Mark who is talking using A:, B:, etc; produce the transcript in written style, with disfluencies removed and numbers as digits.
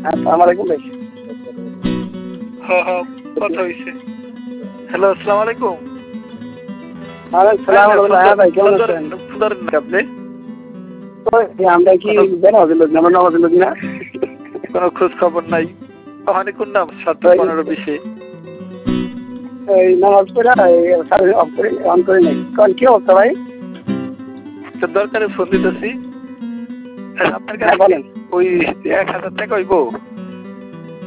A: আসসালামু আলাইকুম ভাই।
B: হ্যাঁ হ্যাঁ কথা হয়েছে। হ্যালো, আসসালামু আলাইকুম।
A: ওয়ালাইকুম সালাম রাহমাতুল্লাহ। হ্যাঁ ভাই, কেমন আছেন?
B: আপনি
A: আমরা কি বেনামাজি লোক না? আমরা নামাজি লোক না।
B: কোনো খোঁজ খবর নাই। ওখানে কোন নাম 7:15-20
A: এই নামাজ পড়ে সার্ভিস অফ করে অন করে নেই। কারণ কি অবস্থা ভাই?
B: দরকারে ফোন দিতেছি। আপনার
A: হ্যাঁ
B: কাছে
A: বলেন।
B: ওই 1000 টাকা হইব?